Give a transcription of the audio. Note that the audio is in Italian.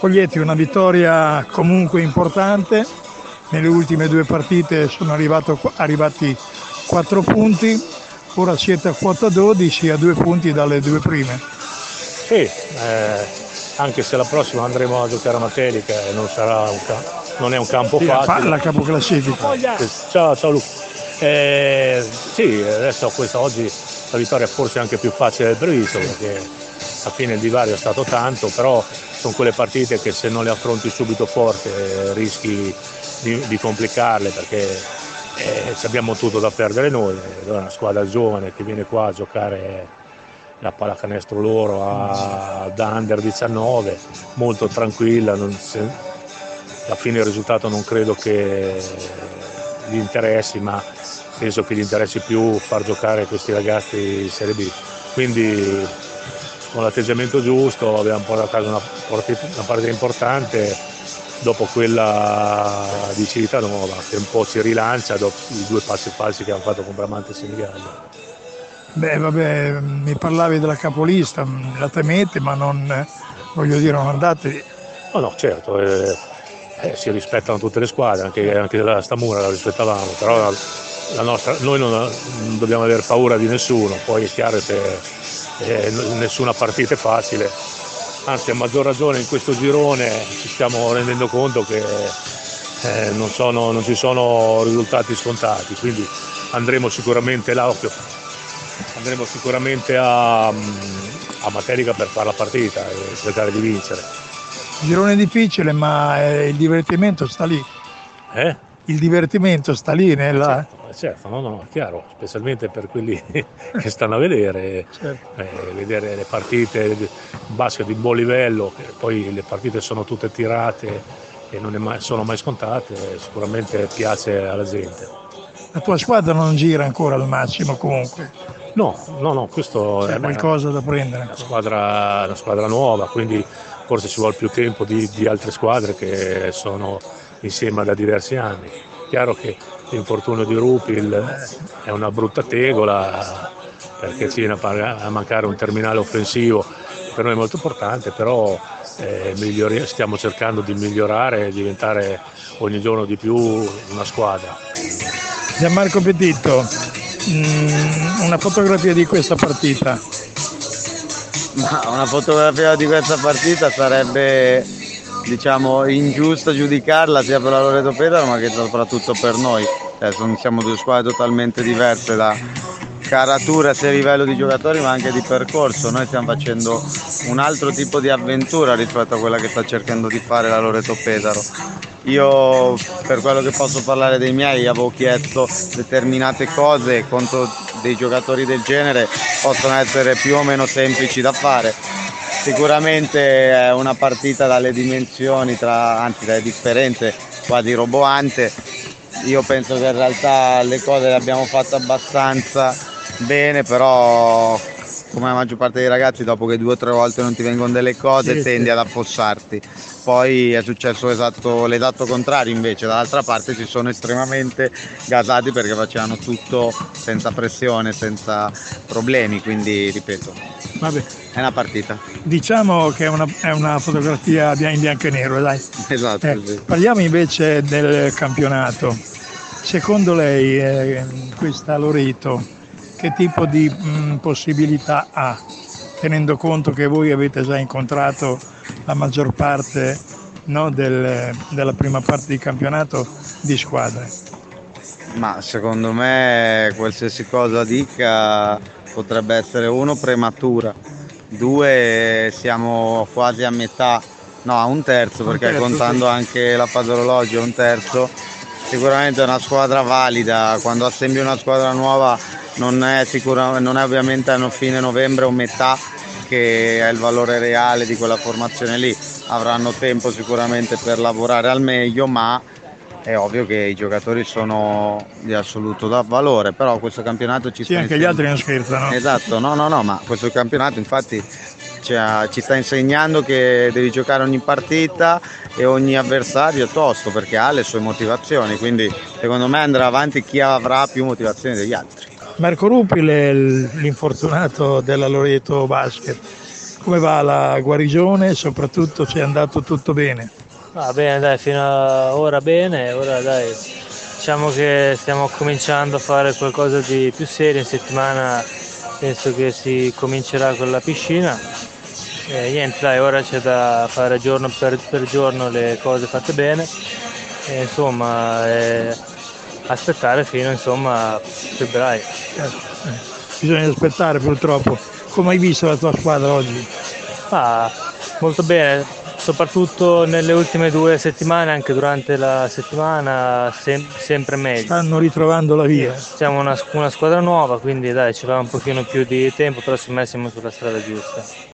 Foglietti, una vittoria comunque importante, nelle ultime 2 partite sono arrivati 4 punti, ora siete a quota 12 a 2 punti dalle 2 prime. Sì, anche se la prossima andremo a giocare a Matelica e non è un campo facile. La capoclassifica. Ciao Luca. Sì, adesso oggi la vittoria è forse anche più facile del previsto, perché alla fine il divario è stato tanto, però sono quelle partite che se non le affronti subito forte rischi di complicarle, perché abbiamo tutto da perdere noi. È una squadra giovane che viene qua a giocare la pallacanestro loro da under 19, molto tranquilla, alla fine il risultato non credo che gli interessi, ma penso che gli interessi più far giocare questi ragazzi in Serie B, quindi con l'atteggiamento giusto abbiamo portato a casa una partita importante dopo quella di Civitanova che un po' si rilancia dopo i 2 passi falsi che hanno fatto con Bramante e Senigallia. Mi parlavi della capolista, la temete, ma non andate. No, certo, si rispettano tutte le squadre, anche la Stamura la rispettavamo, però noi non dobbiamo avere paura di nessuno, poi è chiaro che nessuna partita è facile, anzi a maggior ragione in questo girone ci stiamo rendendo conto che non ci sono risultati scontati, quindi andremo sicuramente a Matelica per fare la partita e cercare di vincere. Girone difficile, ma il divertimento sta lì. Il divertimento sta lì nella... Certo, no, chiaro, specialmente per quelli che stanno a vedere, vedere le partite di basket di buon livello, che poi le partite sono tutte tirate e non sono mai scontate, sicuramente piace alla gente. La tua squadra non gira ancora al massimo comunque? No, questo è qualcosa da prendere. Una squadra nuova, quindi forse ci vuole più tempo di altre squadre che sono insieme da diversi anni. Chiaro che l'infortunio di Rupil è una brutta tegola, perché ci viene a mancare un terminale offensivo, per noi è molto importante, però stiamo cercando di migliorare e diventare ogni giorno di più una squadra. Gianmarco Petitto, una fotografia di questa partita? Ma una fotografia di questa partita sarebbe, ingiusta giudicarla sia per la Loreto Pedaro ma che soprattutto per noi. Siamo 2 squadre totalmente diverse da caratura sia a livello di giocatori ma anche di percorso. Noi stiamo facendo un altro tipo di avventura rispetto a quella che sta cercando di fare la Loreto Pedaro. Io, per quello che posso parlare dei miei, avevo chiesto determinate cose contro dei giocatori del genere, possono essere più o meno semplici da fare. Sicuramente è una partita dalle dimensioni, dalle differenze quasi roboante. Io penso che in realtà le cose le abbiamo fatte abbastanza bene, però come la maggior parte dei ragazzi, dopo che 2 o 3 volte non ti vengono delle cose, tendi ad affossarti. Poi è successo l'esatto contrario, invece dall'altra parte si sono estremamente gasati perché facevano tutto senza pressione, senza problemi, quindi ripeto, è una partita. Diciamo che è una fotografia in bianco e nero, dai. Esatto. Sì. Parliamo invece del campionato. Secondo lei questa Loreto che tipo di possibilità ha, tenendo conto che voi avete già incontrato la maggior parte della prima parte di campionato di squadre? Ma secondo me qualsiasi cosa dica potrebbe essere 1 prematura, 2 siamo quasi a metà, no a un terzo, perché contando anche la fase orologio è un terzo. Sicuramente è una squadra valida, quando assembli una squadra nuova non è ovviamente a fine novembre o metà che è il valore reale di quella formazione lì. Avranno tempo sicuramente per lavorare al meglio, ma è ovvio che i giocatori sono di assoluto valore, però questo campionato ci sta anche gli altri non scherzano. Esatto, no, ma questo campionato infatti ci sta insegnando che devi giocare ogni partita e ogni avversario tosto, perché ha le sue motivazioni, quindi secondo me andrà avanti chi avrà più motivazioni degli altri. Marco Rupil è l'infortunato della Loreto Basket. Come va la guarigione e soprattutto se è andato tutto bene? Va bene, dai, fino a ora bene, ora dai, diciamo che stiamo cominciando a fare qualcosa di più serio in settimana, penso che si comincerà con la piscina. E niente, dai, ora c'è da fare giorno per giorno le cose fatte bene e insomma aspettare fino insomma a febbraio. Bisogna aspettare purtroppo. Come hai visto la tua squadra oggi? Molto bene, soprattutto nelle ultime 2 settimane, anche durante la settimana sempre meglio. Stanno ritrovando la via. Siamo una squadra nuova, quindi dai, ci va un pochino più di tempo, però secondo me siamo sulla strada giusta.